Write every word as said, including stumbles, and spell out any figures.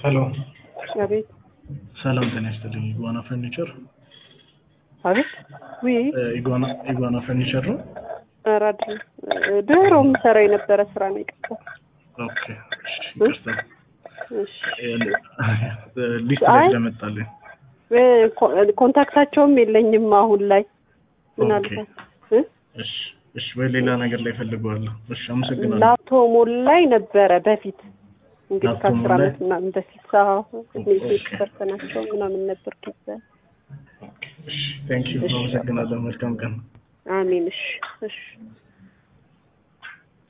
Hello. አቤት ሰላም ጤና ይስጥልኝ። ኢጓና ፈርኒቸር አቤት ወይ ኢጓና ኢጓና ፈርኒቸር ነው። አራድ ድሮ ምሰራ የነበረ ስራ ነው ይቀጥላል። ኦኬ እሺ እሺ ሊስት ላይ ለመጣልኝ ኮንታክታቸውም የለኝም አሁን ላይ ምናልባት እሺ እሺ በሌላ ነገር ላይ ፈልገዋለሁ። እሺ አመሰግናለሁ። ላፕቶፕ ላይ ነበረ በፊት እንግዲህ ከአስር አመት ምናምን በፊት ሳው ኔትወርክ ፐርሰናቸው ምናምን ነበር ከዛ እሺ ቴንክ ዩ አመሰግናለሁ። መልካም ቀን። አሜን። እሺ እሺ